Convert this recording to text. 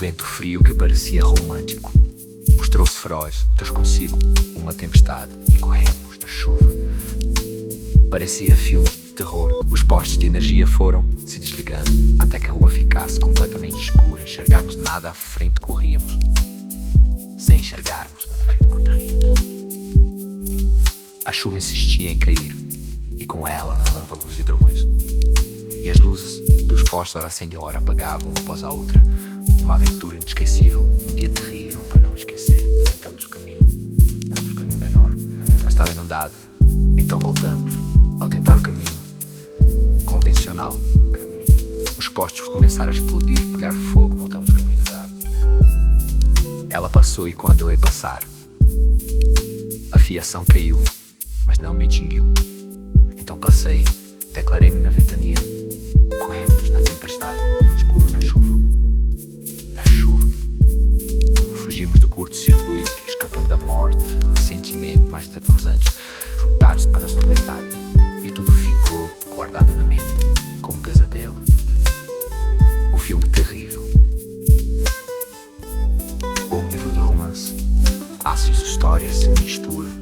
vento frio que parecia romântico mostrou-se feroz, traz consigo uma tempestade e corremos na chuva. Parecia filme de terror. Os postes de energia foram se desligando até que a rua ficasse completamente escura. Enxergarmos nada à frente, corríamos sem enxergarmos. A chuva insistia em cair e com ela relâmpagos e trovões. E as luzes dos postes acendiam, ora apagavam uma após a outra. Uma aventura inesquecível, um dia terrível para não esquecer. Tentamos o caminho menor, mas estava inundado. Então voltamos ao tentar o caminho convencional. Os postes começaram a explodir, pegar fogo, voltamos ao caminho da água. Ela passou e quando eu ia passar, a fiação caiu, mas não me atingiu. Então passei, declarei-me na ventania. Corremos na tempestade, escuros na chuva. Na chuva, fugimos do curto-circuito, escapando da morte. Sentimento mais aterrorizante, juntados para se libertar. E tudo ficou guardado na mente, como um pesadelo. Um filme terrível. Um livro de romance. Aços, histórias, mistura.